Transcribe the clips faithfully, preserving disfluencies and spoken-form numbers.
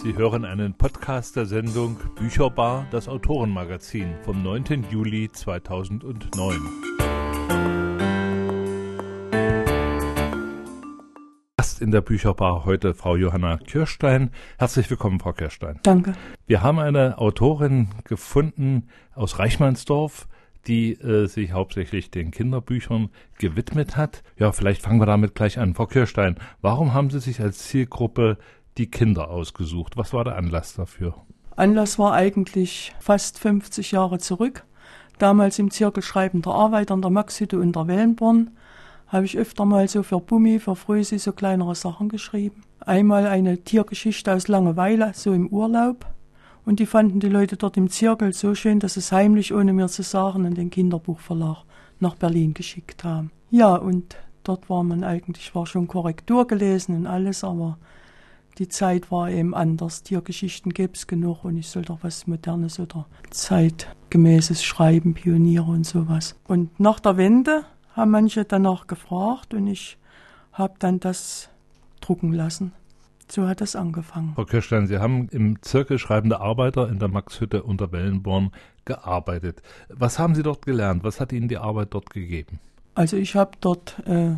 Sie hören einen Podcast der Sendung Bücherbar, das Autorenmagazin vom neunten Juli zweitausendneun. Gast in der Bücherbar heute Frau Johanna Kirstein. Herzlich willkommen, Frau Kirstein. Danke. Wir haben eine Autorin gefunden aus Reichmannsdorf, die äh, sich hauptsächlich den Kinderbüchern gewidmet hat. Ja, vielleicht fangen wir damit gleich an. Frau Kirstein, warum haben Sie sich als Zielgruppe die Kinder ausgesucht? Was war der Anlass dafür? Anlass war eigentlich fast fünfzig Jahre zurück. Damals im Zirkel schreibender Arbeit an der Maxhütte unter Wellenborn habe ich öfter mal so für Bummi, für Frösi so kleinere Sachen geschrieben. Einmal eine Tiergeschichte aus Langeweile, so im Urlaub. Und die fanden die Leute dort im Zirkel so schön, dass sie es heimlich, ohne mir zu sagen, an den Kinderbuchverlag nach Berlin geschickt haben. Ja, und dort war man eigentlich, war schon Korrektur gelesen und alles, aber die Zeit war eben anders. Tiergeschichten gäbe es genug und ich soll doch was Modernes oder zeitgemäßes schreiben, Pioniere und sowas. Und nach der Wende haben manche danach gefragt und ich habe dann das drucken lassen. So hat das angefangen. Frau Kirstein, Sie haben im Zirkel schreibende Arbeiter in der Maxhütte unter Wellenborn gearbeitet. Was haben Sie dort gelernt? Was hat Ihnen die Arbeit dort gegeben? Also ich habe dort... Äh,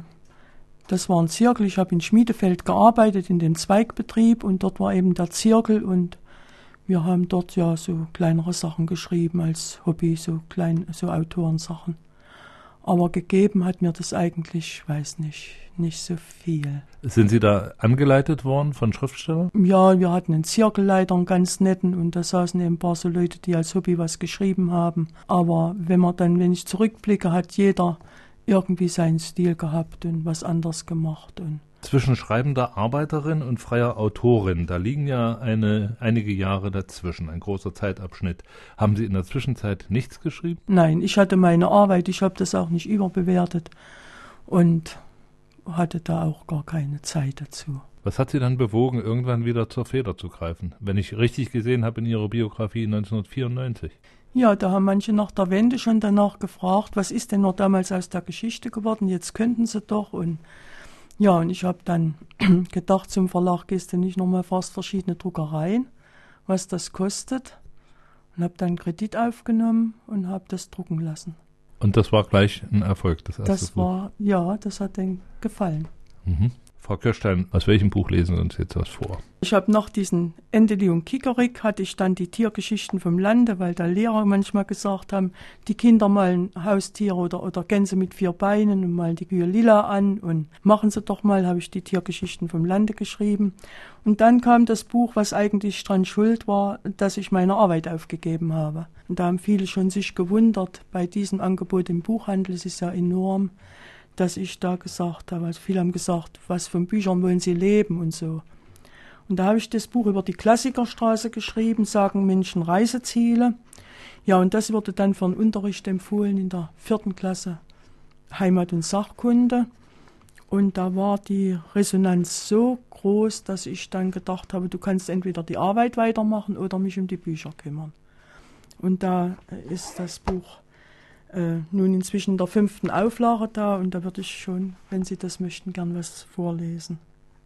Das war ein Zirkel, ich habe in Schmiedefeld gearbeitet, in dem Zweigbetrieb und dort war eben der Zirkel und wir haben dort ja so kleinere Sachen geschrieben als Hobby, so klein, so Autorensachen. Aber gegeben hat mir das eigentlich, ich weiß nicht, nicht so viel. Sind Sie da angeleitet worden von Schriftstellern? Ja, wir hatten einen Zirkelleiter, einen ganz netten und da saßen eben ein paar so Leute, die als Hobby was geschrieben haben. Aber wenn man dann, wenn ich zurückblicke, hat jeder irgendwie seinen Stil gehabt und was anderes gemacht. Und Zwischen schreibender Arbeiterin und freier Autorin, da liegen ja eine, einige Jahre dazwischen, ein großer Zeitabschnitt. Haben Sie in der Zwischenzeit nichts geschrieben? Nein, ich hatte meine Arbeit, ich habe das auch nicht überbewertet und hatte da auch gar keine Zeit dazu. Was hat Sie dann bewogen, irgendwann wieder zur Feder zu greifen? Wenn ich richtig gesehen habe in Ihrer Biografie neunzehnhundertvierundneunzig. Ja, da haben manche nach der Wende schon danach gefragt, was ist denn noch damals aus der Geschichte geworden, jetzt könnten sie doch. Und ja, und ich habe dann gedacht, zum Verlag gehst du nicht nochmal fast verschiedene Druckereien, was das kostet. Und habe dann Kredit aufgenommen und habe das drucken lassen. Und das war gleich ein Erfolg, das erste Das Buch? war, ja, das hat denen gefallen. Mhm. Frau Kirstein, aus welchem Buch lesen Sie uns jetzt was vor? Ich habe nach diesen Endeli und Kikerik hatte ich dann die Tiergeschichten vom Lande, weil da Lehrer manchmal gesagt haben, die Kinder malen Haustiere oder, oder Gänse mit vier Beinen und malen die Kühe lila an und machen sie doch mal, habe ich die Tiergeschichten vom Lande geschrieben. Und dann kam das Buch, was eigentlich dran schuld war, dass ich meine Arbeit aufgegeben habe. Und da haben viele schon sich gewundert, bei diesem Angebot im Buchhandel, es ist ja enorm, dass ich da gesagt habe, also viele haben gesagt, was von Büchern wollen sie leben und so. Und da habe ich das Buch über die Klassikerstraße geschrieben, sagen Menschen Reiseziele. Ja, und das wurde dann für einen Unterricht empfohlen in der vierten Klasse Heimat- und Sachkunde. Und da war die Resonanz so groß, dass ich dann gedacht habe, du kannst entweder die Arbeit weitermachen oder mich um die Bücher kümmern. Und da ist das Buch Äh, nun inzwischen der fünften Auflage da und da würde ich schon, wenn Sie das möchten, gern was vorlesen.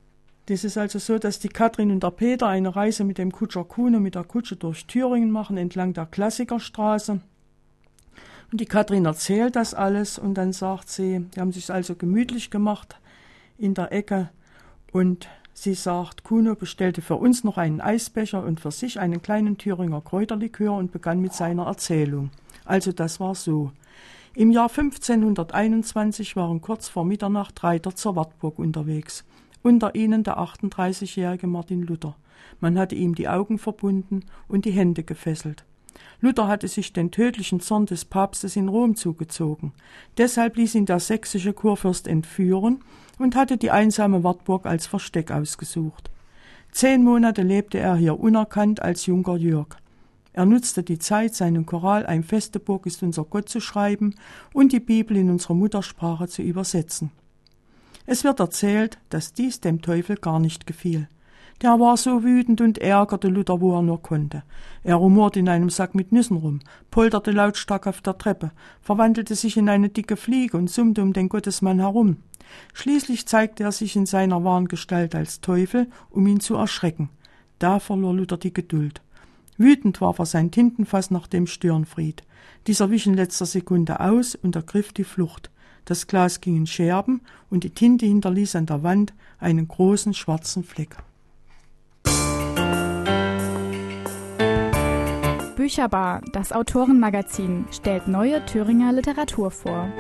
Das ist also so, dass die Katrin und der Peter eine Reise mit dem Kutscher Kuno mit der Kutsche durch Thüringen machen, entlang der Klassikerstraße. Und die Katrin erzählt das alles und dann sagt sie, die haben sich also gemütlich gemacht in der Ecke und sie sagt, Kuno bestellte für uns noch einen Eisbecher und für sich einen kleinen Thüringer Kräuterlikör und begann mit seiner Erzählung. Also das war so. Im Jahr fünfzehnhunderteinundzwanzig waren kurz vor Mitternacht Reiter zur Wartburg unterwegs. Unter ihnen der achtunddreißigjährige Martin Luther. Man hatte ihm die Augen verbunden und die Hände gefesselt. Luther hatte sich den tödlichen Zorn des Papstes in Rom zugezogen. Deshalb ließ ihn der sächsische Kurfürst entführen und hatte die einsame Wartburg als Versteck ausgesucht. Zehn Monate lebte er hier unerkannt als Junker Jörg. Er nutzte die Zeit, seinen Choral Ein feste Burg ist unser Gott zu schreiben und die Bibel in unsere Muttersprache zu übersetzen. Es wird erzählt, dass dies dem Teufel gar nicht gefiel. Der war so wütend und ärgerte Luther, wo er nur konnte. Er rumorte in einem Sack mit Nüssen rum, polterte lautstark auf der Treppe, verwandelte sich in eine dicke Fliege und summte um den Gottesmann herum. Schließlich zeigte er sich in seiner wahren Gestalt als Teufel, um ihn zu erschrecken. Da verlor Luther die Geduld. Wütend warf er sein Tintenfass nach dem Störenfried. Dieser wich in letzter Sekunde aus und ergriff die Flucht. Das Glas ging in Scherben und die Tinte hinterließ an der Wand einen großen schwarzen Fleck. Bücherbar, das Autorenmagazin, stellt neue Thüringer Literatur vor.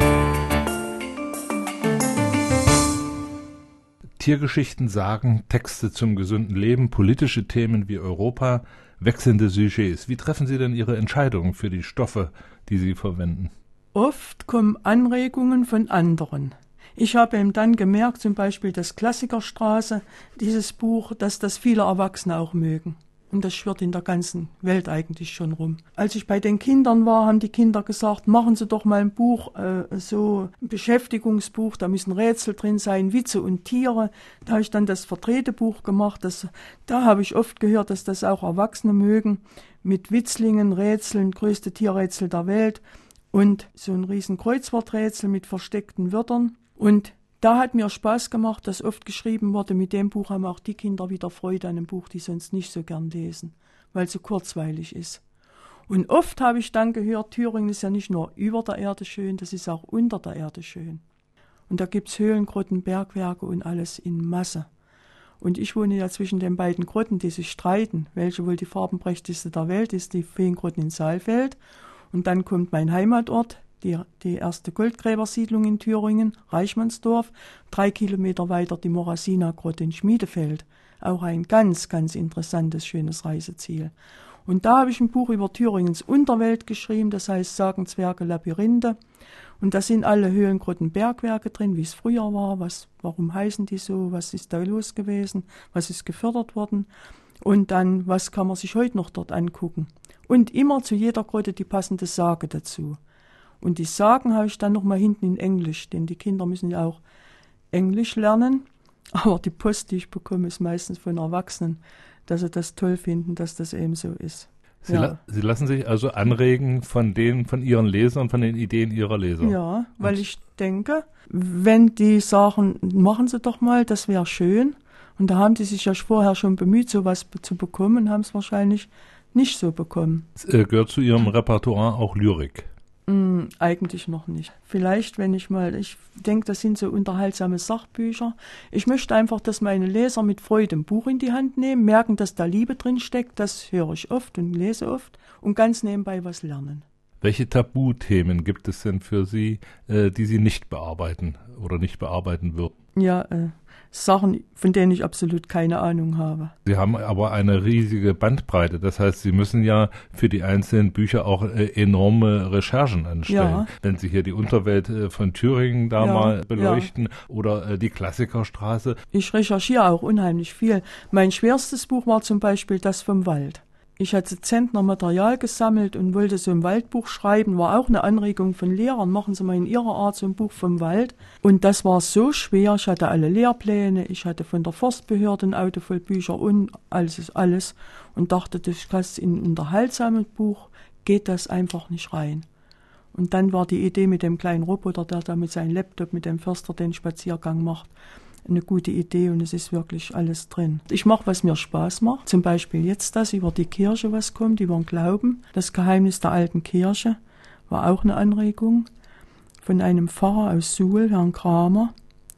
Tiergeschichten, Sagen, Texte zum gesunden Leben, politische Themen wie Europa, wechselnde Sujets. Wie treffen Sie denn Ihre Entscheidungen für die Stoffe, die Sie verwenden? Oft kommen Anregungen von anderen. Ich habe eben dann gemerkt, zum Beispiel das Klassikerstraße, dieses Buch, dass das viele Erwachsene auch mögen. Und das schwirrt in der ganzen Welt eigentlich schon rum. Als ich bei den Kindern war, haben die Kinder gesagt, machen Sie doch mal ein Buch, äh, so ein Beschäftigungsbuch, da müssen Rätsel drin sein, Witze und Tiere. Da habe ich dann das Vertretebuch gemacht. Das, da habe ich oft gehört, dass das auch Erwachsene mögen. Mit Witzlingen, Rätseln, größte Tierrätsel der Welt und so ein riesen Kreuzworträtsel mit versteckten Wörtern. Und da hat mir Spaß gemacht, dass oft geschrieben wurde, mit dem Buch haben auch die Kinder wieder Freude an einem Buch, die sonst nicht so gern lesen, weil es so kurzweilig ist. Und oft habe ich dann gehört, Thüringen ist ja nicht nur über der Erde schön, das ist auch unter der Erde schön. Und da gibt's Höhlen, Grotten, Bergwerke und alles in Masse. Und ich wohne ja zwischen den beiden Grotten, die sich streiten, welche wohl die farbenprächtigste der Welt ist, die Feengrotten in Saalfeld. Und dann kommt mein Heimatort, Die, die erste Goldgräbersiedlung in Thüringen, Reichmannsdorf, drei Kilometer weiter die Morasina-Grotte in Schmiedefeld. Auch ein ganz, ganz interessantes, schönes Reiseziel. Und da habe ich ein Buch über Thüringens Unterwelt geschrieben, das heißt Sagenzwerge, Labyrinthe. Und da sind alle Höhlen, Grotten, Bergwerke drin, wie es früher war, was, warum heißen die so, was ist da los gewesen, was ist gefördert worden. Und dann, was kann man sich heute noch dort angucken. Und immer zu jeder Grotte die passende Sage dazu. Und die Sagen habe ich dann nochmal hinten in Englisch, denn die Kinder müssen ja auch Englisch lernen. Aber die Post, die ich bekomme, ist meistens von Erwachsenen, dass sie das toll finden, dass das eben so ist. Sie, ja. la- Sie lassen sich also anregen von den, von Ihren Lesern, von den Ideen Ihrer Leser. Ja, weil Und ich denke, wenn die sagen, machen Sie doch mal, das wäre schön. Und da haben die sich ja vorher schon bemüht, sowas zu bekommen, und haben es wahrscheinlich nicht so bekommen. Es, äh, gehört zu Ihrem Repertoire auch Lyrik? Mm, eigentlich noch nicht. Vielleicht, wenn ich mal, ich denke, das sind so unterhaltsame Sachbücher. Ich möchte einfach, dass meine Leser mit Freude ein Buch in die Hand nehmen, merken, dass da Liebe drin steckt, das höre ich oft und lese oft und ganz nebenbei was lernen. Welche Tabuthemen gibt es denn für Sie, äh, die Sie nicht bearbeiten oder nicht bearbeiten würden? Ja, äh, Sachen, von denen ich absolut keine Ahnung habe. Sie haben aber eine riesige Bandbreite. Das heißt, Sie müssen ja für die einzelnen Bücher auch äh, enorme Recherchen anstellen. Ja. Wenn Sie hier die Unterwelt äh, von Thüringen da Ja, mal beleuchten ja. oder äh, die Klassikerstraße. Ich recherchiere auch unheimlich viel. Mein schwerstes Buch war zum Beispiel das vom Wald. Ich hatte Zentner Material gesammelt und wollte so ein Waldbuch schreiben, war auch eine Anregung von Lehrern, machen Sie mal in Ihrer Art so ein Buch vom Wald. Und das war so schwer, ich hatte alle Lehrpläne, ich hatte von der Forstbehörde ein Auto voll Bücher und alles, alles. Und dachte, das kannst in ein unterhaltsames Buch, geht das einfach nicht rein. Und dann war die Idee mit dem kleinen Roboter, der da mit seinem Laptop, mit dem Förster den Spaziergang macht, eine gute Idee und es ist wirklich alles drin. Ich mache, was mir Spaß macht. Zum Beispiel jetzt das über die Kirche, was kommt, über den Glauben. Das Geheimnis der alten Kirche war auch eine Anregung von einem Pfarrer aus Suhl, Herrn Kramer.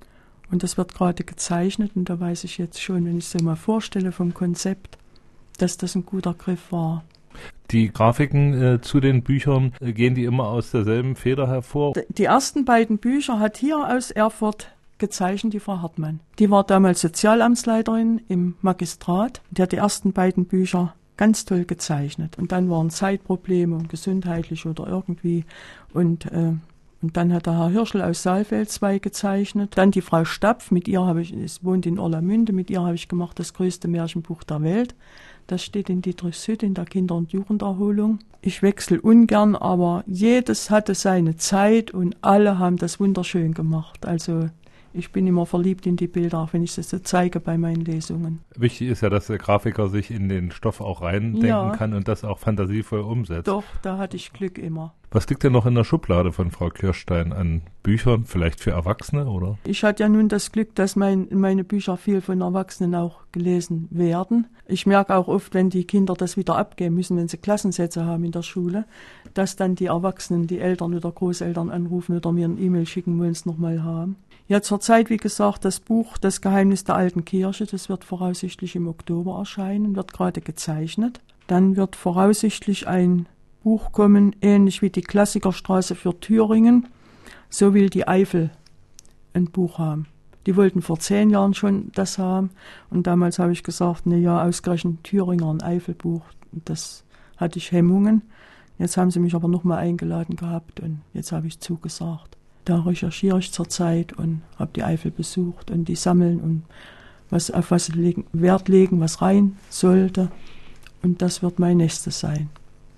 Und das wird gerade gezeichnet und da weiß ich jetzt schon, wenn ich es so mal vorstelle vom Konzept, dass das ein guter Griff war. Die Grafiken äh, zu den Büchern, äh, gehen die immer aus derselben Feder hervor? Die ersten beiden Bücher hat hier aus Erfurt gezeichnet die Frau Hartmann. Die war damals Sozialamtsleiterin im Magistrat. Die hat die ersten beiden Bücher ganz toll gezeichnet. Und dann waren Zeitprobleme und gesundheitlich oder irgendwie. Und, äh, und dann hat der Herr Hirschel aus Saalfeld zwei gezeichnet. Dann die Frau Stapf, mit ihr habe ich, es wohnt in Orlamünde, mit ihr habe ich gemacht das größte Märchenbuch der Welt. Das steht in Dietrichshütte in der Kinder- und Jugenderholung. Ich wechsle ungern, aber jedes hatte seine Zeit und alle haben das wunderschön gemacht. Also Ich bin immer verliebt in die Bilder, auch wenn ich sie so zeige bei meinen Lesungen. Wichtig ist ja, dass der Grafiker sich in den Stoff auch reindenken Ja. kann und das auch fantasievoll umsetzt. Doch, da hatte ich Glück immer. Was liegt denn noch in der Schublade von Frau Kirstein an Büchern, vielleicht für Erwachsene, oder? Ich hatte ja nun das Glück, dass mein, meine Bücher viel von Erwachsenen auch gelesen werden. Ich merke auch oft, wenn die Kinder das wieder abgeben müssen, wenn sie Klassensätze haben in der Schule, dass dann die Erwachsenen, die Eltern oder Großeltern anrufen oder mir eine E-Mail schicken, wollen es nochmal haben. Ja, zurzeit, wie gesagt, das Buch Das Geheimnis der alten Kirche, das wird voraussichtlich im Oktober erscheinen, wird gerade gezeichnet. Dann wird voraussichtlich ein Buch kommen, ähnlich wie die Klassikerstraße für Thüringen. So will die Eifel ein Buch haben. Die wollten vor zehn Jahren schon das haben. Und damals habe ich gesagt, na ja, ausgerechnet Thüringer ein Eifelbuch. Das hatte ich Hemmungen. Jetzt haben sie mich aber nochmal eingeladen gehabt und jetzt habe ich zugesagt. Da recherchiere ich zurzeit und habe die Eifel besucht und die sammeln und was, auf was sie legen, Wert legen, was rein sollte. Und das wird mein nächstes sein.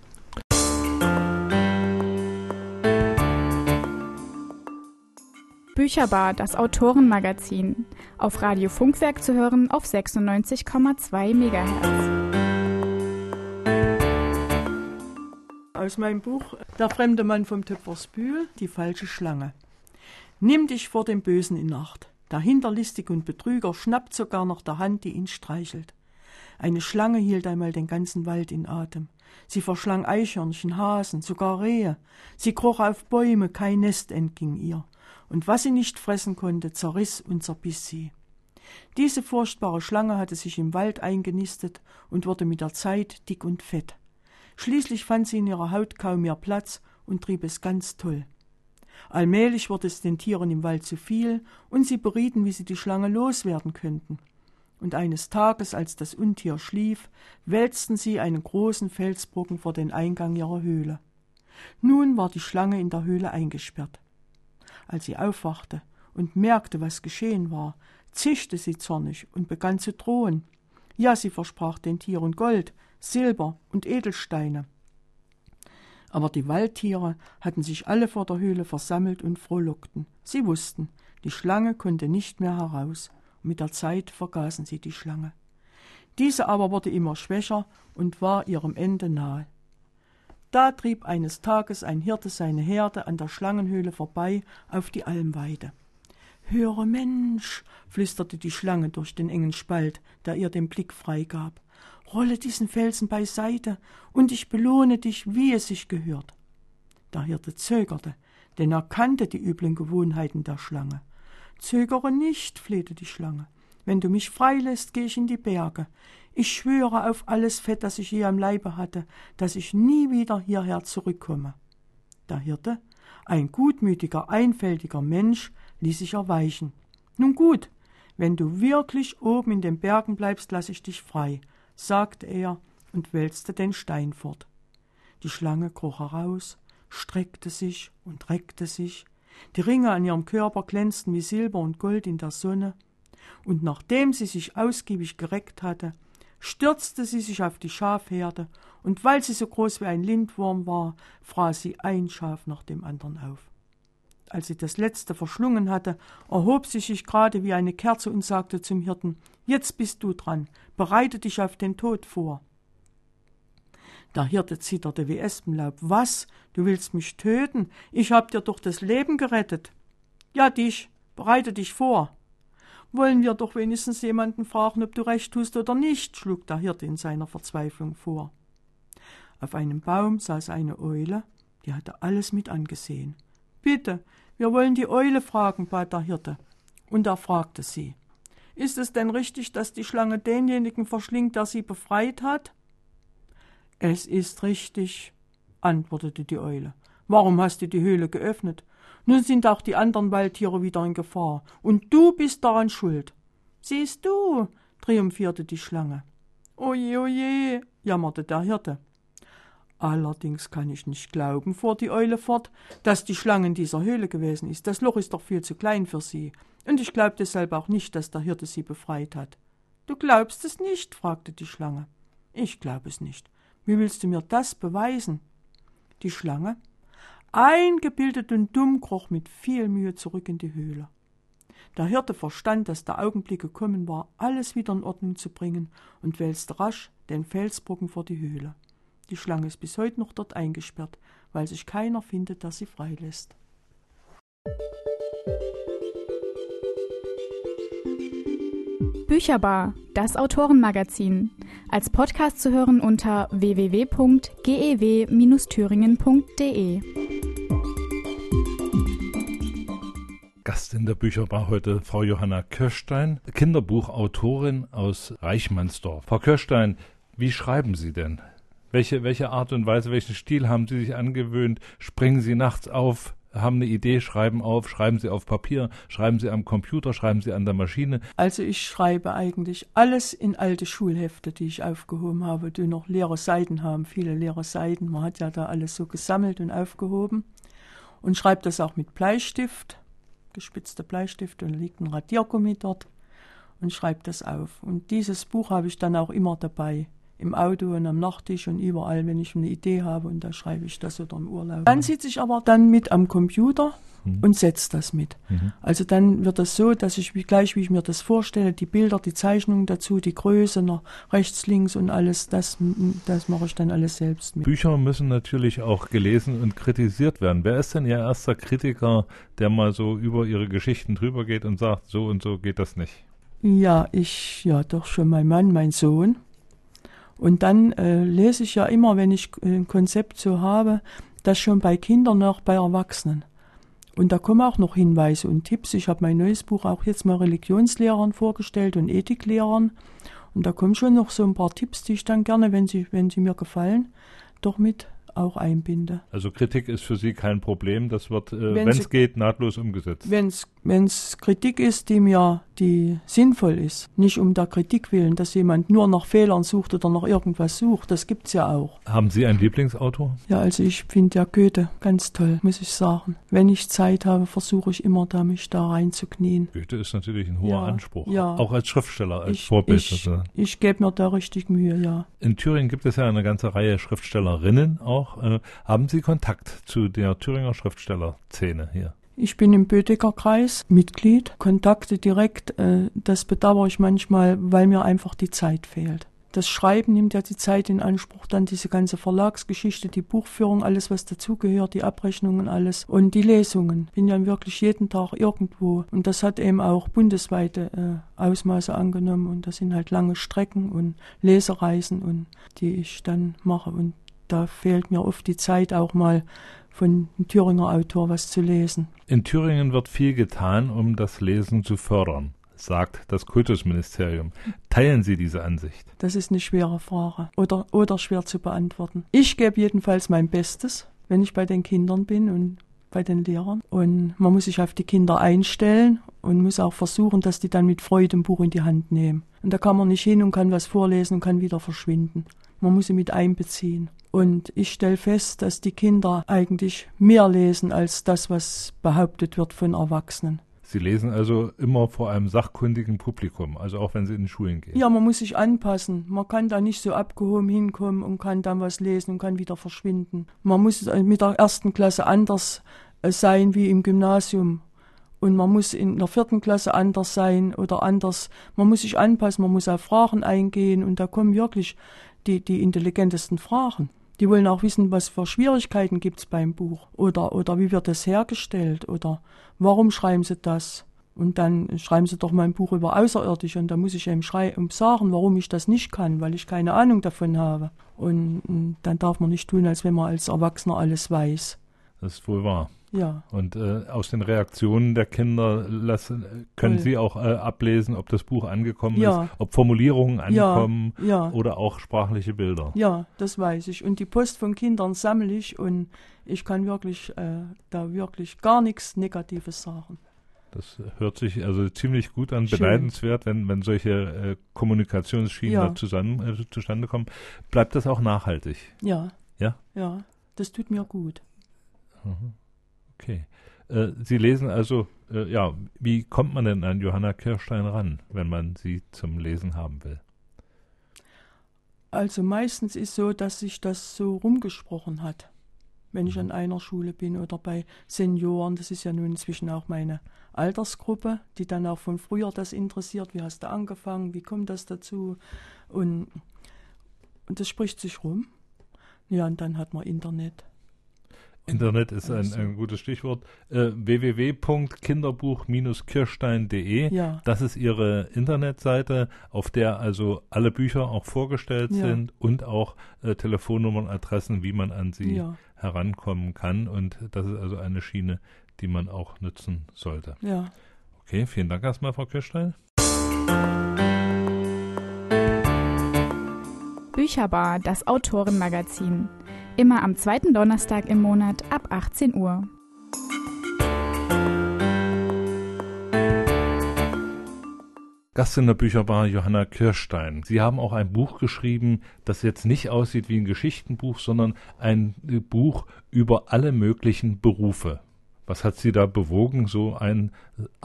Bücherbar, das Autorenmagazin. Auf Radio Funkwerk zu hören auf sechsundneunzig Komma zwei Megahertz. Aus meinem Buch Der fremde Mann vom Töpfersbühl, die falsche Schlange. Nimm dich vor dem Bösen in Acht. Der Hinterlistig und Betrüger schnappt sogar noch der Hand, die ihn streichelt. Eine Schlange hielt einmal den ganzen Wald in Atem. Sie verschlang Eichhörnchen, Hasen, sogar Rehe. Sie kroch auf Bäume, kein Nest entging ihr. Und was sie nicht fressen konnte, zerriss und zerbiss sie. Diese furchtbare Schlange hatte sich im Wald eingenistet und wurde mit der Zeit dick und fett. Schließlich fand sie in ihrer Haut kaum mehr Platz und trieb es ganz toll. Allmählich wurde es den Tieren im Wald zu viel und sie berieten, wie sie die Schlange loswerden könnten. Und eines Tages, als das Untier schlief, wälzten sie einen großen Felsbrocken vor den Eingang ihrer Höhle. Nun war die Schlange in der Höhle eingesperrt. Als sie aufwachte und merkte, was geschehen war, zischte sie zornig und begann zu drohen. Ja, sie versprach den Tieren Gold, Silber und Edelsteine. Aber die Waldtiere hatten sich alle vor der Höhle versammelt und frohlockten. Sie wussten, die Schlange konnte nicht mehr heraus. Mit der Zeit vergaßen sie die Schlange. Diese aber wurde immer schwächer und war ihrem Ende nahe. Da trieb eines Tages ein Hirte seine Herde an der Schlangenhöhle vorbei auf die Almweide. »Höre, Mensch«, flüsterte die Schlange durch den engen Spalt, der ihr den Blick freigab, »rolle diesen Felsen beiseite, und ich belohne dich, wie es sich gehört.« Der Hirte zögerte, denn er kannte die üblen Gewohnheiten der Schlange. »Zögere nicht«, flehte die Schlange. »Wenn du mich freilässt, gehe ich in die Berge. Ich schwöre auf alles Fett, das ich je am Leibe hatte, dass ich nie wieder hierher zurückkomme.« Der Hirte, ein gutmütiger, einfältiger Mensch, ließ sich erweichen. »Nun gut, wenn du wirklich oben in den Bergen bleibst, lasse ich dich frei«, sagte er und wälzte den Stein fort. Die Schlange kroch heraus, streckte sich und reckte sich. Die Ringe an ihrem Körper glänzten wie Silber und Gold in der Sonne. Und nachdem sie sich ausgiebig gereckt hatte, stürzte sie sich auf die Schafherde, und weil sie so groß wie ein Lindwurm war, fraß sie ein Schaf nach dem anderen auf. Als sie das letzte verschlungen hatte, erhob sie sich gerade wie eine Kerze und sagte zum Hirten, »Jetzt bist du dran, bereite dich auf den Tod vor.« Der Hirte zitterte wie Espenlaub. »Was? Du willst mich töten? Ich hab dir doch das Leben gerettet.« »Ja, dich. Bereite dich vor.« »Wollen wir doch wenigstens jemanden fragen, ob du recht tust oder nicht«, schlug der Hirte in seiner Verzweiflung vor. Auf einem Baum saß eine Eule, die hatte alles mit angesehen. »Bitte, wir wollen die Eule fragen«, bat der Hirte. Und er fragte sie, »Ist es denn richtig, dass die Schlange denjenigen verschlingt, der sie befreit hat?« »Es ist richtig«, antwortete die Eule. »Warum hast du die Höhle geöffnet? Nun sind auch die anderen Waldtiere wieder in Gefahr, und du bist daran schuld.« »Siehst du«, triumphierte die Schlange. »Oje, oje«, jammerte der Hirte. »Allerdings kann ich nicht glauben«, fuhr die Eule fort, »dass die Schlange in dieser Höhle gewesen ist. Das Loch ist doch viel zu klein für sie. Und ich glaube deshalb auch nicht, dass der Hirte sie befreit hat.« »Du glaubst es nicht?«, fragte die Schlange. »Ich glaube es nicht. Wie willst du mir das beweisen?« Die Schlange, eingebildet und dumm, kroch mit viel Mühe zurück in die Höhle. Der Hirte verstand, dass der Augenblick gekommen war, alles wieder in Ordnung zu bringen und wälzte rasch den Felsbrocken vor die Höhle. Die Schlange ist bis heute noch dort eingesperrt, weil sich keiner findet, der sie freilässt. Bücherbar, das Autorenmagazin. Als Podcast zu hören unter w w w punkt g e w Bindestrich thüringen punkt d e. Gast in der Bücherbar heute Frau Johanna Kirstein, Kinderbuchautorin aus Reichmannsdorf. Frau Kirstein, wie schreiben Sie denn? Welche, welche Art und Weise, welchen Stil haben Sie sich angewöhnt? Springen Sie nachts auf, haben eine Idee, schreiben auf, schreiben Sie auf Papier, schreiben Sie am Computer, schreiben Sie an der Maschine? Also ich schreibe eigentlich alles in alte Schulhefte, die ich aufgehoben habe, die noch leere Seiten haben, viele leere Seiten. Man hat ja da alles so gesammelt und aufgehoben und schreibe das auch mit Bleistift, gespitzte Bleistift, und liegt ein Radiergummi dort und schreibe das auf. Und dieses Buch habe ich dann auch immer dabei, im Auto und am Nachttisch und überall, wenn ich eine Idee habe, und da schreibe ich das oder im Urlaub. Dann sitze ich aber dann mit am Computer mhm. und setze das mit. Mhm. Also dann wird das so, dass ich wie, gleich, wie ich mir das vorstelle, die Bilder, die Zeichnungen dazu, die Größe noch rechts, links und alles, das, das mache ich dann alles selbst mit. Bücher müssen natürlich auch gelesen und kritisiert werden. Wer ist denn Ihr erster Kritiker, der mal so über Ihre Geschichten drüber geht und sagt, so und so geht das nicht? Ja, ich, ja doch schon mein Mann, mein Sohn. Und dann äh, lese ich ja immer, wenn ich ein Konzept so habe, das schon bei Kindern, auch bei Erwachsenen. Und da kommen auch noch Hinweise und Tipps. Ich habe mein neues Buch auch jetzt mal Religionslehrern vorgestellt und Ethiklehrern. Und da kommen schon noch so ein paar Tipps, die ich dann gerne, wenn sie, wenn sie mir gefallen, doch mit auch einbinde. Also Kritik ist für Sie kein Problem, das wird, äh, wenn es geht, nahtlos umgesetzt. Wenn es Kritik ist, die mir, die sinnvoll ist, nicht um der Kritik willen, dass jemand nur nach Fehlern sucht oder nach irgendwas sucht, das gibt's ja auch. Haben Sie einen Lieblingsautor? Ja, also ich finde ja Goethe ganz toll, muss ich sagen. Wenn ich Zeit habe, versuche ich immer, da mich da reinzuknien. Goethe ist natürlich ein hoher ja, Anspruch, ja. auch als Schriftsteller, als ich, Vorbild. Ich, ich gebe mir da richtig Mühe, ja. In Thüringen gibt es ja eine ganze Reihe Schriftstellerinnen auch. Äh, haben Sie Kontakt zu der Thüringer Schriftstellerszene hier? Ich bin im Bödecker Kreis Mitglied. Kontakte direkt, äh, das bedauere ich manchmal, weil mir einfach die Zeit fehlt. Das Schreiben nimmt ja die Zeit in Anspruch, dann diese ganze Verlagsgeschichte, die Buchführung, alles was dazugehört, die Abrechnungen, alles und die Lesungen. Ich bin ja wirklich jeden Tag irgendwo und das hat eben auch bundesweite äh, Ausmaße angenommen und das sind halt lange Strecken und Lesereisen, und die ich dann mache, und da fehlt mir oft die Zeit, auch mal von einem Thüringer Autor was zu lesen. In Thüringen wird viel getan, um das Lesen zu fördern, sagt das Kultusministerium. Teilen Sie diese Ansicht? Das ist eine schwere Frage oder, oder schwer zu beantworten. Ich gebe jedenfalls mein Bestes, wenn ich bei den Kindern bin und bei den Lehrern. Und man muss sich auf die Kinder einstellen und muss auch versuchen, dass die dann mit Freude ein Buch in die Hand nehmen. Und da kann man nicht hin und kann was vorlesen und kann wieder verschwinden. Man muss sie mit einbeziehen. Und ich stelle fest, dass die Kinder eigentlich mehr lesen als das, was behauptet wird von Erwachsenen. Sie lesen also immer vor einem sachkundigen Publikum, also auch wenn Sie in die Schulen gehen? Ja, man muss sich anpassen. Man kann da nicht so abgehoben hinkommen und kann dann was lesen und kann wieder verschwinden. Man muss mit der ersten Klasse anders sein wie im Gymnasium. Und man muss in der vierten Klasse anders sein oder anders. Man muss sich anpassen, man muss auf Fragen eingehen, und da kommen wirklich die, die intelligentesten Fragen. Die wollen auch wissen, was für Schwierigkeiten gibt es beim Buch oder, oder wie wird das hergestellt oder warum schreiben sie das. Und dann schreiben sie doch mal ein Buch über Außerirdische, und da muss ich eben schrei- um sagen, warum ich das nicht kann, weil ich keine Ahnung davon habe. Und, und dann darf man nicht tun, als wenn man als Erwachsener alles weiß. Das ist wohl wahr. Ja. Und äh, aus den Reaktionen der Kinder lassen, können Toll. Sie auch äh, ablesen, ob das Buch angekommen ja. ist, ob Formulierungen ankommen ja. Ja. oder auch sprachliche Bilder. Ja, das weiß ich. Und die Post von Kindern sammle ich, und ich kann wirklich äh, da wirklich gar nichts Negatives sagen. Das hört sich also ziemlich gut an, Schön. Beneidenswert, wenn, wenn solche äh, Kommunikationsschienen ja. da zusammen, äh, zustande kommen. Bleibt das auch nachhaltig? Ja. Ja? Ja, das tut mir gut. Mhm. Okay. Äh, Sie lesen also, äh, ja, wie kommt man denn an Johanna Kirstein ran, wenn man sie zum Lesen haben will? Also meistens ist so, dass sich das so rumgesprochen hat. wenn ich an einer Schule bin oder bei Senioren. Das ist ja nun inzwischen auch meine Altersgruppe, die dann auch von früher das interessiert. Wie hast du angefangen? Wie kommt das dazu? Und, und das spricht sich rum. Ja, und dann hat man Internet. Internet ist ein, ein gutes Stichwort. Äh, w w w punkt kinderbuch kirstein punkt d e. Ja. Das ist Ihre Internetseite, auf der also alle Bücher auch vorgestellt Ja. sind und auch äh, Telefonnummern, Adressen, wie man an sie Ja. herankommen kann. Und das ist also eine Schiene, die man auch nutzen sollte. Ja. Okay, vielen Dank erstmal, Frau Kirstein. Bücherbar, das Autorenmagazin. Immer am zweiten Donnerstag im Monat ab achtzehn Uhr. Gast in der Bücherbar Johanna Kirstein. Sie haben auch ein Buch geschrieben, das jetzt nicht aussieht wie ein Geschichtenbuch, sondern ein Buch über alle möglichen Berufe. Was hat Sie da bewogen, so ein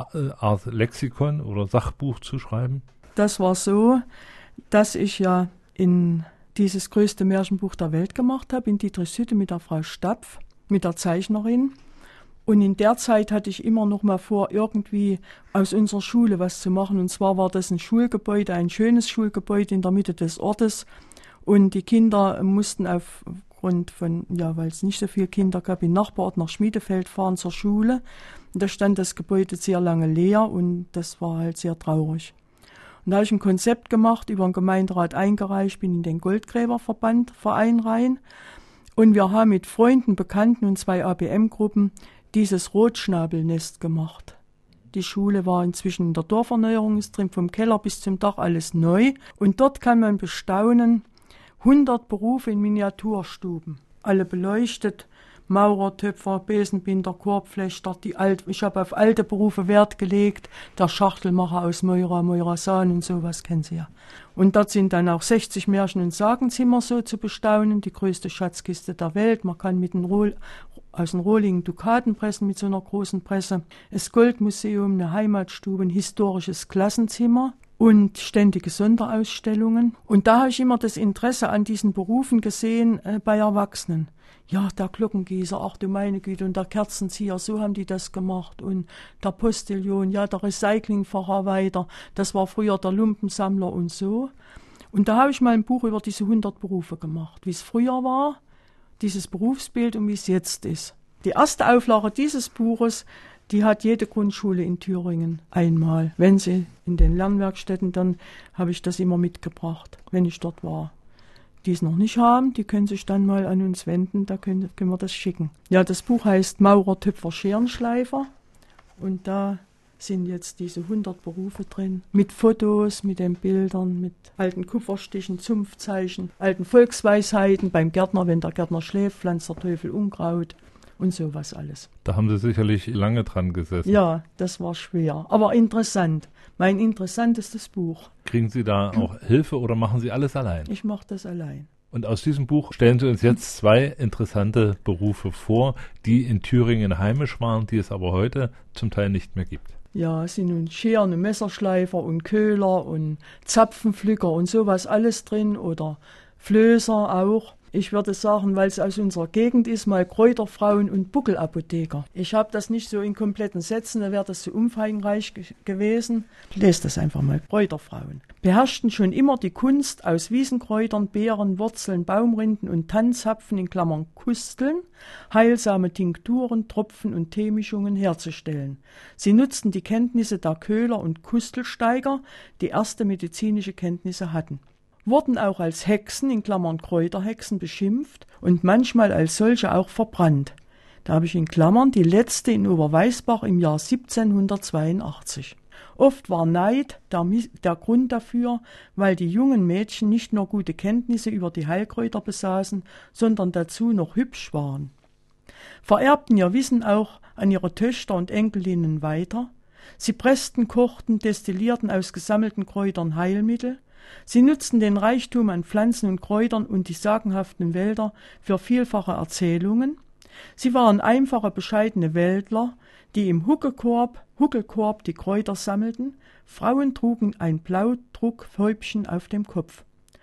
Art Lexikon oder Sachbuch zu schreiben? Das war so, dass ich ja in dieses größte Märchenbuch der Welt gemacht habe, in Dietrichshütte mit der Frau Stapf, mit der Zeichnerin. Und in der Zeit hatte ich immer noch mal vor, irgendwie aus unserer Schule was zu machen. Und zwar war das ein Schulgebäude, ein schönes Schulgebäude in der Mitte des Ortes. Und die Kinder mussten aufgrund von, ja, weil es nicht so viele Kinder gab, in Nachbarort nach Schmiedefeld fahren zur Schule. Und da stand das Gebäude sehr lange leer und das war halt sehr traurig. Und da habe ich ein Konzept gemacht, über den Gemeinderat eingereicht, bin in den Goldgräberverband, Verein rein. Und wir haben mit Freunden, Bekannten und zwei A B M-Gruppen dieses Rotschnabelnest gemacht. Die Schule war inzwischen in der Dorferneuerung, ist drin vom Keller bis zum Dach alles neu. Und dort kann man bestaunen, hundert Berufe in Miniaturstuben, alle beleuchtet. Maurer, Töpfer, Besenbinder, Korbflechter, die alt, ich habe auf alte Berufe Wert gelegt, der Schachtelmacher aus Moira, Moira-Sahn und sowas kennen Sie ja. Und dort sind dann auch sechzig Märchen- und Sagenzimmer so zu bestaunen, die größte Schatzkiste der Welt. Man kann mit den Rohl, aus den Rohlingen Dukaten pressen mit so einer großen Presse. Das Goldmuseum, eine Heimatstube, ein historisches Klassenzimmer und ständige Sonderausstellungen. Und da habe ich immer das Interesse an diesen Berufen gesehen äh, bei Erwachsenen. Ja, der Glockengießer, ach du meine Güte, und der Kerzenzieher, so haben die das gemacht. Und der Postillion, ja, der Recyclingfahrer weiter, das war früher der Lumpensammler und so. Und da habe ich mal ein Buch über diese hundert Berufe gemacht, wie es früher war, dieses Berufsbild und wie es jetzt ist. Die erste Auflage dieses Buches, die hat jede Grundschule in Thüringen einmal. Wenn sie in den Lernwerkstätten, dann habe ich das immer mitgebracht, wenn ich dort war. Die es noch nicht haben, die können sich dann mal an uns wenden, da können, können wir das schicken. Ja, das Buch heißt Maurer, Töpfer, Scherenschleifer und da sind jetzt diese hundert Berufe drin, mit Fotos, mit den Bildern, mit alten Kupferstichen, Zunftzeichen, alten Volksweisheiten, beim Gärtner, wenn der Gärtner schläft, pflanzt der Teufel Unkraut und sowas alles. Da haben Sie sicherlich lange dran gesessen. Ja, das war schwer, aber interessant. Mein interessantestes Buch. Kriegen Sie da auch Hilfe oder machen Sie alles allein? Ich mache das allein. Und aus diesem Buch stellen Sie uns jetzt zwei interessante Berufe vor, die in Thüringen heimisch waren, die es aber heute zum Teil nicht mehr gibt. Ja, es sind nun Scheren und Messerschleifer und Köhler und Zapfenpflücker und sowas alles drin oder Flößer auch. Ich würde sagen, weil es aus unserer Gegend ist, mal Kräuterfrauen und Buckelapotheker. Ich habe das nicht so in kompletten Sätzen, da wäre das zu umfangreich ge- gewesen. Ich lese das einfach mal. Kräuterfrauen beherrschten schon immer die Kunst, aus Wiesenkräutern, Beeren, Wurzeln, Baumrinden und Tannzapfen in Klammern Kusteln, heilsame Tinkturen, Tropfen und Teemischungen herzustellen. Sie nutzten die Kenntnisse der Köhler und Kustelsteiger, die erste medizinische Kenntnisse hatten. Wurden auch als Hexen, in Klammern Kräuterhexen, beschimpft und manchmal als solche auch verbrannt. Da habe ich in Klammern die letzte in Oberweisbach im Jahr siebzehnhundertzweiundachtzig. Oft war Neid der, der Grund dafür, weil die jungen Mädchen nicht nur gute Kenntnisse über die Heilkräuter besaßen, sondern dazu noch hübsch waren. Vererbten ihr Wissen auch an ihre Töchter und Enkelinnen weiter. Sie pressten, kochten, destillierten aus gesammelten Kräutern Heilmittel. Sie nutzten den Reichtum an Pflanzen und Kräutern und die sagenhaften Wälder für vielfache Erzählungen. Sie waren einfache, bescheidene Wäldler, die im Huckekorb, Huckelkorb die Kräuter sammelten. Frauen trugen ein Blaudruckhäubchen auf dem Kopf.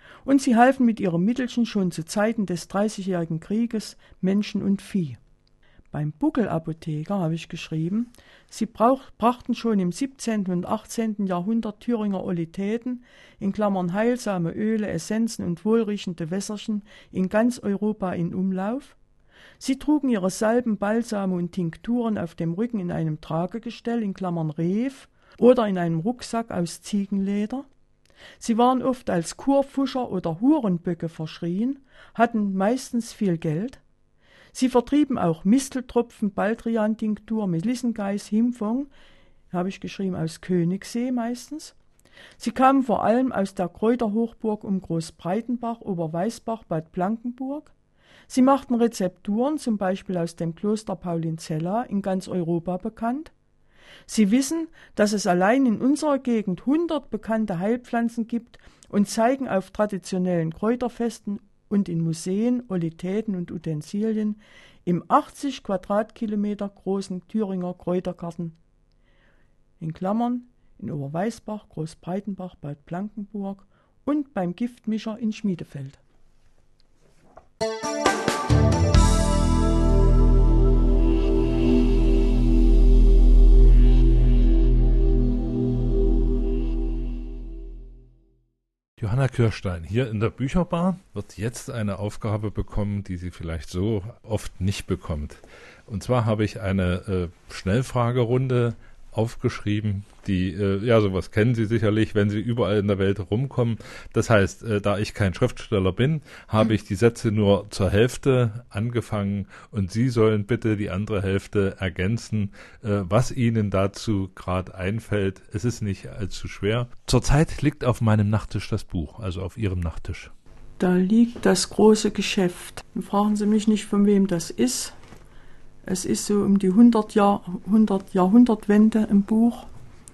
Und sie halfen mit ihren Mittelchen schon zu Zeiten des Dreißigjährigen Krieges Menschen und Vieh. Beim Buckelapotheker habe ich geschrieben, sie brauch, brachten schon im siebzehnten und achtzehnten Jahrhundert Thüringer Olitäten, in Klammern heilsame Öle, Essenzen und wohlriechende Wässerchen, in ganz Europa in Umlauf. Sie trugen ihre Salben, Balsame und Tinkturen auf dem Rücken in einem Tragegestell, in Klammern Reef, oder in einem Rucksack aus Ziegenleder. Sie waren oft als Kurpfuscher oder Hurenböcke verschrien, hatten meistens viel Geld. Sie vertrieben auch Misteltropfen, Baldrian-Tinktur, Melissengeiß, Himfong, habe ich geschrieben, aus Königssee meistens. Sie kamen vor allem aus der Kräuterhochburg um Großbreitenbach, Oberweißbach, Bad Blankenburg. Sie machten Rezepturen, zum Beispiel aus dem Kloster Paulinzella, in ganz Europa bekannt. Sie wissen, dass es allein in unserer Gegend hundert bekannte Heilpflanzen gibt und zeigen auf traditionellen Kräuterfesten und in Museen, Olitäten und Utensilien im achtzig Quadratkilometer großen Thüringer Kräutergarten, in Klammern in Oberweißbach, Großbreitenbach, Bad Blankenburg und beim Giftmischer in Schmiedefeld. Johanna Kirstein, hier in der Bücherbar wird jetzt eine Aufgabe bekommen, die sie vielleicht so oft nicht bekommt. Und zwar habe ich eine äh, Schnellfragerunde aufgeschrieben, die, äh, ja, sowas kennen Sie sicherlich, wenn Sie überall in der Welt rumkommen. Das heißt, äh, da ich kein Schriftsteller bin, habe ich die Sätze nur zur Hälfte angefangen und Sie sollen bitte die andere Hälfte ergänzen, äh, was Ihnen dazu gerade einfällt. Es ist nicht allzu schwer. Zurzeit liegt auf meinem Nachttisch das Buch, also auf Ihrem Nachttisch. Da liegt das große Geschäft. Fragen Sie mich nicht, von wem das ist. Es ist so um die hundert Jahr, hundert Jahrhundertwende im Buch.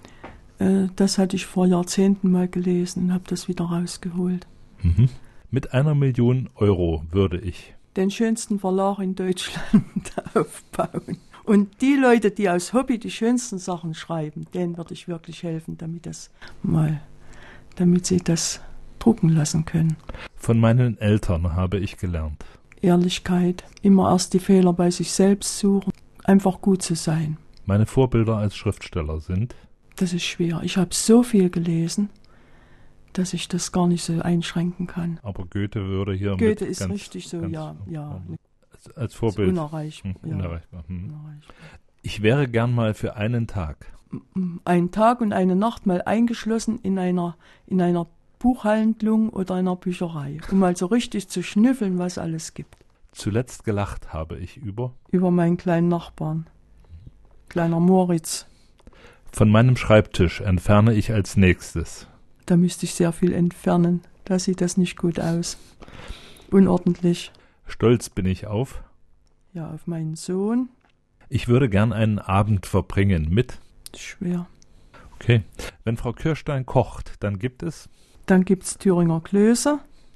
Äh, das hatte ich vor Jahrzehnten mal gelesen und habe das wieder rausgeholt. Mhm. Mit einer Million Euro würde ich den schönsten Verlag in Deutschland aufbauen. Und die Leute, die aus Hobby die schönsten Sachen schreiben, denen würde ich wirklich helfen, damit das mal, damit sie das drucken lassen können. Von meinen Eltern habe ich gelernt. Ehrlichkeit, immer erst die Fehler bei sich selbst suchen, einfach gut zu sein. Meine Vorbilder als Schriftsteller sind? Das ist schwer. Ich habe so viel gelesen, dass ich das gar nicht so einschränken kann. Aber Goethe würde hier Goethe mit ist ganz, richtig so, ganz, ja, ja. Als, als Vorbild. Unerreichbar. Hm, ja. unerreichbar. Hm. Unerreichbar. Ich wäre gern mal für einen Tag. Einen Tag und eine Nacht mal eingeschlossen in einer, in einer Buchhandlung oder einer Bücherei, um mal so richtig zu schnüffeln, was alles gibt. Zuletzt gelacht habe ich über? Über meinen kleinen Nachbarn. Kleiner Moritz. Von meinem Schreibtisch entferne ich als nächstes. Da müsste ich sehr viel entfernen. Da sieht das nicht gut aus. Unordentlich. Stolz bin ich auf? Ja, auf meinen Sohn. Ich würde gern einen Abend verbringen mit? Schwer. Okay. Wenn Frau Kirstein kocht, dann gibt es? Dann gibt es Thüringer Klöße.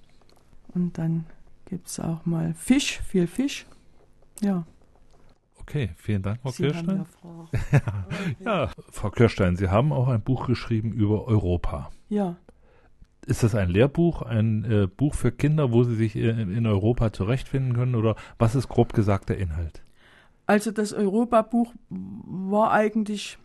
Und dann gibt es auch mal Fisch, viel Fisch. Ja. Okay, vielen Dank, Frau Sie Kirstein. haben ja, okay. Ja, Frau Kirstein, Sie haben auch ein Buch geschrieben über Europa. Ja. Ist das ein Lehrbuch, ein äh, Buch für Kinder, wo sie sich in, in Europa zurechtfinden können, oder was ist grob gesagt der Inhalt? Also das Europabuch war eigentlich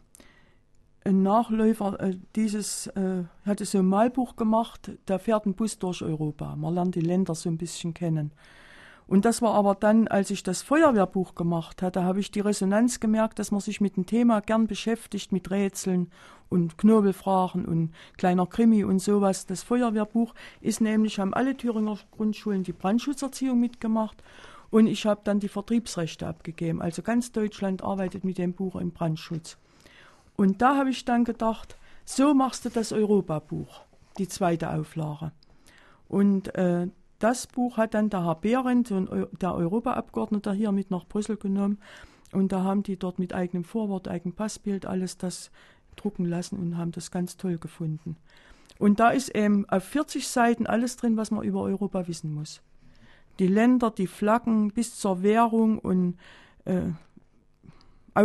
ein Nachläufer äh, dieses, äh, hatte so ein Malbuch gemacht, da fährt ein Bus durch Europa. Man lernt die Länder so ein bisschen kennen. Und das war aber dann, als ich das Feuerwehrbuch gemacht hatte, habe ich die Resonanz gemerkt, dass man sich mit dem Thema gern beschäftigt, mit Rätseln und Knobelfragen und kleiner Krimi und sowas. Das Feuerwehrbuch ist nämlich, haben alle Thüringer Grundschulen die Brandschutzerziehung mitgemacht und ich habe dann die Vertriebsrechte abgegeben. Also ganz Deutschland arbeitet mit dem Buch im Brandschutz. Und da habe ich dann gedacht, so machst du das Europabuch, die zweite Auflage. Und äh, das Buch hat dann der Herr Behrendt, der Europaabgeordnete, hier mit nach Brüssel genommen. Und da haben die dort mit eigenem Vorwort, eigenem Passbild alles das drucken lassen und haben das ganz toll gefunden. Und da ist eben auf vierzig Seiten alles drin, was man über Europa wissen muss. Die Länder, die Flaggen bis zur Währung und äh,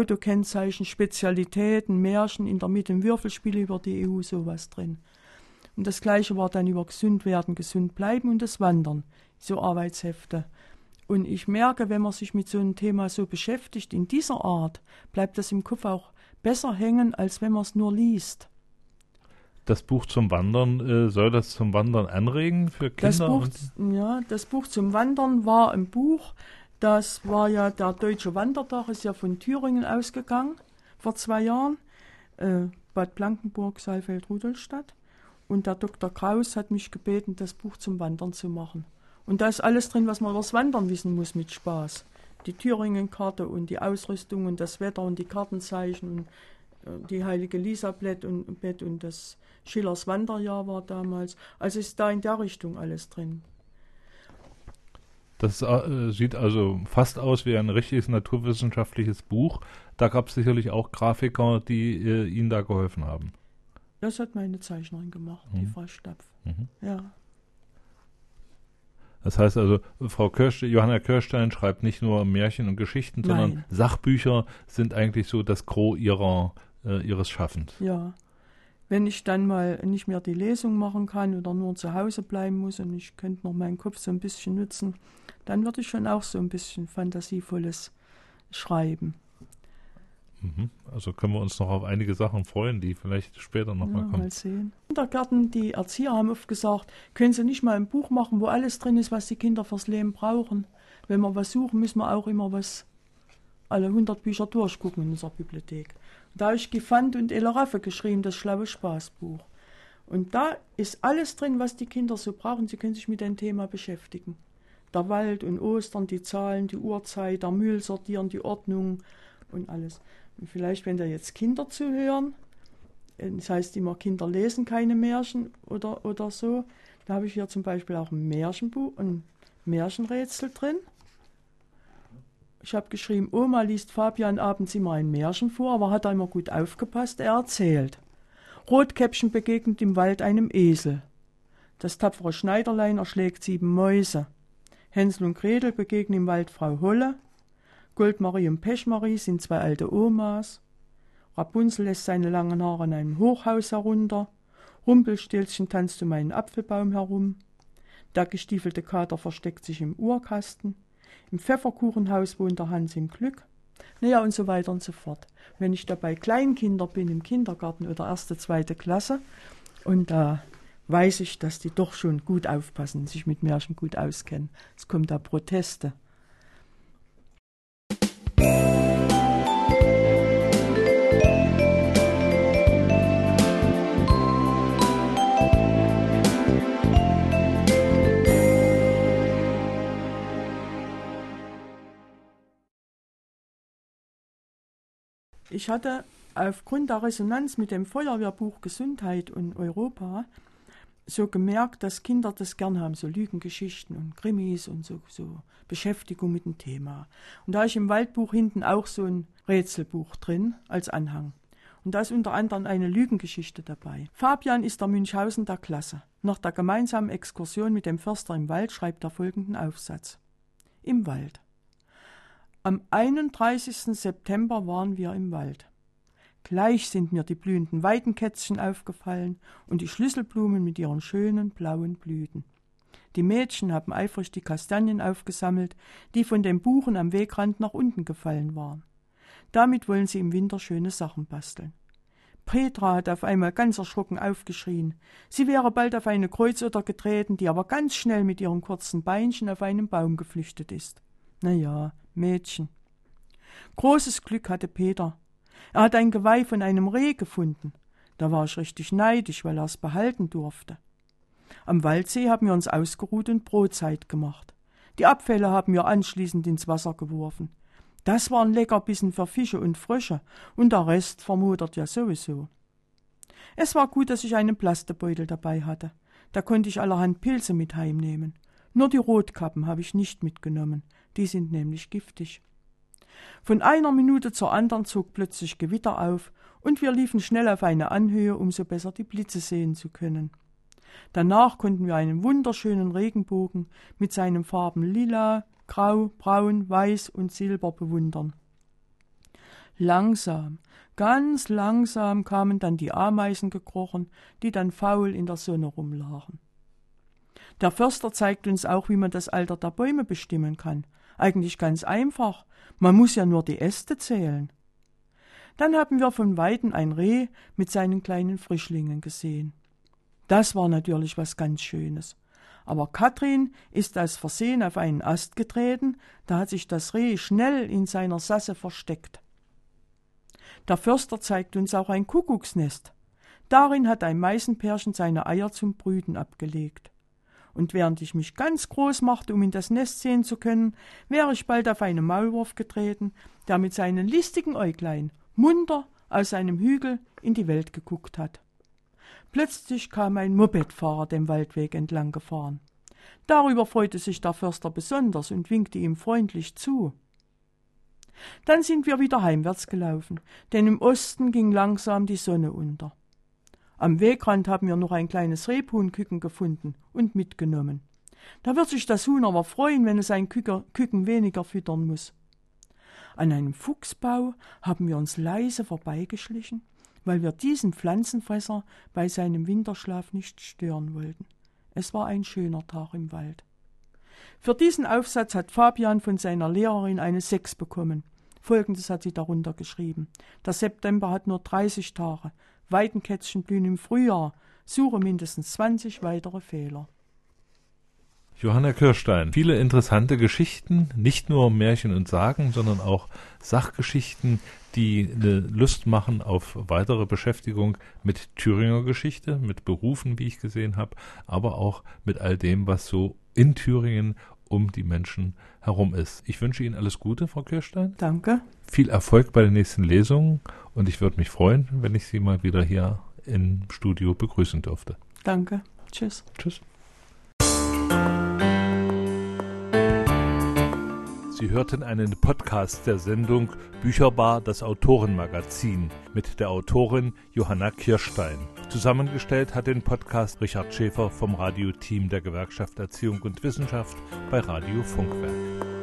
Autokennzeichen, Spezialitäten, Märchen, in der Mitte ein Würfelspiel über die E U, sowas drin. Und das Gleiche war dann über gesund werden, gesund bleiben und das Wandern, so Arbeitshefte. Und ich merke, wenn man sich mit so einem Thema so beschäftigt, in dieser Art, bleibt das im Kopf auch besser hängen, als wenn man es nur liest. Das Buch zum Wandern, äh, soll das zum Wandern anregen für Kinder? Das Buch, ja, das Buch zum Wandern war ein Buch, das war ja, der Deutsche Wandertag ist ja von Thüringen ausgegangen, vor zwei Jahren, äh, Bad Blankenburg, Saalfeld, Rudolstadt. Und der Doktor Kraus hat mich gebeten, das Buch zum Wandern zu machen. Und da ist alles drin, was man über das Wandern wissen muss, mit Spaß. Die Thüringen-Karte und die Ausrüstung und das Wetter und die Kartenzeichen und äh, die Heilige Elisabeth und, Bett und das Schillers Wanderjahr war damals. Also ist da in der Richtung alles drin. Das äh, sieht also fast aus wie ein richtiges naturwissenschaftliches Buch. Da gab es sicherlich auch Grafiker, die äh, Ihnen da geholfen haben. Das hat meine Zeichnerin gemacht, mhm. die Frau Stapf. Mhm. Ja. Das heißt also, Frau Kirsch, Johanna Kirstein schreibt nicht nur Märchen und Geschichten, Nein. sondern Sachbücher sind eigentlich so das Gros ihrer, äh, ihres Schaffens. Ja. Wenn ich dann mal nicht mehr die Lesung machen kann oder nur zu Hause bleiben muss und ich könnte noch meinen Kopf so ein bisschen nutzen, dann würde ich schon auch so ein bisschen fantasievolles schreiben. Mhm. Also können wir uns noch auf einige Sachen freuen, die vielleicht später noch ja, mal kommen. Mal sehen. Kindergärten, die Erzieher haben oft gesagt, können Sie nicht mal ein Buch machen, wo alles drin ist, was die Kinder fürs Leben brauchen. Wenn wir was suchen, müssen wir auch immer was, alle hundert Bücher durchgucken in unserer Bibliothek. Da habe ich Gefand und Eleraffe geschrieben, das schlaue Spaßbuch. Und da ist alles drin, was die Kinder so brauchen. Sie können sich mit dem Thema beschäftigen. Der Wald und Ostern, die Zahlen, die Uhrzeit, der Müll sortieren, die Ordnung und alles. Und vielleicht, wenn da jetzt Kinder zuhören, das heißt immer, Kinder lesen keine Märchen oder, oder so, da habe ich hier zum Beispiel auch ein Märchenbuch, ein Märchenrätsel drin. Ich habe geschrieben, Oma liest Fabian abends immer ein Märchen vor, aber hat er immer gut aufgepasst, er erzählt. Rotkäppchen begegnet im Wald einem Esel. Das tapfere Schneiderlein erschlägt sieben Mäuse. Hänsel und Gretel begegnen im Wald Frau Holle. Goldmarie und Pechmarie sind zwei alte Omas. Rapunzel lässt seine langen Haare in einem Hochhaus herunter. Rumpelstilzchen tanzt um einen Apfelbaum herum. Der gestiefelte Kater versteckt sich im Uhrkasten. Im Pfefferkuchenhaus wohnt der Hans im Glück. Naja, und so weiter und so fort. Wenn ich dabei Kleinkinder bin im Kindergarten oder erste, zweite Klasse, und da weiß ich, dass die doch schon gut aufpassen, sich mit Märchen gut auskennen. Es kommt da Proteste. Ich hatte aufgrund der Resonanz mit dem Feuerwehrbuch Gesundheit und Europa so gemerkt, dass Kinder das gern haben, so Lügengeschichten und Krimis und so, so Beschäftigung mit dem Thema. Und da ist im Waldbuch hinten auch so ein Rätselbuch drin als Anhang. Und da ist unter anderem eine Lügengeschichte dabei. Fabian ist der Münchhausen der Klasse. Nach der gemeinsamen Exkursion mit dem Förster im Wald schreibt er folgenden Aufsatz. Im Wald. Am einunddreißigsten September waren wir im Wald. Gleich sind mir die blühenden Weidenkätzchen aufgefallen und die Schlüsselblumen mit ihren schönen blauen Blüten. Die Mädchen haben eifrig die Kastanien aufgesammelt, die von den Buchen am Wegrand nach unten gefallen waren. Damit wollen sie im Winter schöne Sachen basteln. Petra hat auf einmal ganz erschrocken aufgeschrien. Sie wäre bald auf eine Kreuzotter getreten, die aber ganz schnell mit ihren kurzen Beinchen auf einen Baum geflüchtet ist. Na ja, Mädchen. Großes Glück hatte Peter. Er hat ein Geweih von einem Reh gefunden. Da war ich richtig neidisch, weil er es behalten durfte. Am Waldsee haben wir uns ausgeruht und Brotzeit gemacht. Die Abfälle haben wir anschließend ins Wasser geworfen. Das war ein Leckerbissen für Fische und Frösche und der Rest vermodert ja sowieso. Es war gut, dass ich einen Plastebeutel dabei hatte. Da konnte ich allerhand Pilze mit heimnehmen. Nur die Rotkappen habe ich nicht mitgenommen. Die sind nämlich giftig. Von einer Minute zur anderen zog plötzlich Gewitter auf und wir liefen schnell auf eine Anhöhe, um so besser die Blitze sehen zu können. Danach konnten wir einen wunderschönen Regenbogen mit seinen Farben lila, grau, braun, weiß und silber bewundern. Langsam, ganz langsam kamen dann die Ameisen gekrochen, die dann faul in der Sonne rumlagen. Der Förster zeigt uns auch, wie man das Alter der Bäume bestimmen kann. Eigentlich ganz einfach, man muss ja nur die Äste zählen. Dann haben wir von Weitem ein Reh mit seinen kleinen Frischlingen gesehen. Das war natürlich was ganz Schönes. Aber Katrin ist aus Versehen auf einen Ast getreten, da hat sich das Reh schnell in seiner Sasse versteckt. Der Förster zeigt uns auch ein Kuckucksnest. Darin hat ein Meisenpärchen seine Eier zum Brüten abgelegt. Und während ich mich ganz groß machte, um in das Nest sehen zu können, wäre ich bald auf einen Maulwurf getreten, der mit seinen listigen Äuglein munter aus seinem Hügel in die Welt geguckt hat. Plötzlich kam ein Mopedfahrer den Waldweg entlang gefahren. Darüber freute sich der Förster besonders und winkte ihm freundlich zu. Dann sind wir wieder heimwärts gelaufen, denn im Osten ging langsam die Sonne unter. Am Wegrand haben wir noch ein kleines Rebhuhnküken gefunden und mitgenommen. Da wird sich das Huhn aber freuen, wenn es ein Küken weniger füttern muss. An einem Fuchsbau haben wir uns leise vorbeigeschlichen, weil wir diesen Pflanzenfresser bei seinem Winterschlaf nicht stören wollten. Es war ein schöner Tag im Wald. Für diesen Aufsatz hat Fabian von seiner Lehrerin eine Sechs bekommen. Folgendes hat sie darunter geschrieben: Der September hat nur dreißig Tage. Weidenkätzchen blühen im Frühjahr. Suche mindestens zwanzig weitere Fehler. Johanna Kirstein, viele interessante Geschichten, nicht nur Märchen und Sagen, sondern auch Sachgeschichten, die eine Lust machen auf weitere Beschäftigung mit Thüringer Geschichte, mit Berufen, wie ich gesehen habe, aber auch mit all dem, was so in Thüringen um die Menschen herum ist. Ich wünsche Ihnen alles Gute, Frau Kirstein. Danke. Viel Erfolg bei den nächsten Lesungen und ich würde mich freuen, wenn ich Sie mal wieder hier im Studio begrüßen dürfte. Danke. Tschüss. Tschüss. Sie hörten einen Podcast der Sendung Bücherbar, das Autorenmagazin mit der Autorin Johanna Kirstein. Zusammengestellt hat den Podcast Richard Schäfer vom Radioteam der Gewerkschaft Erziehung und Wissenschaft bei Radio Funkwerk.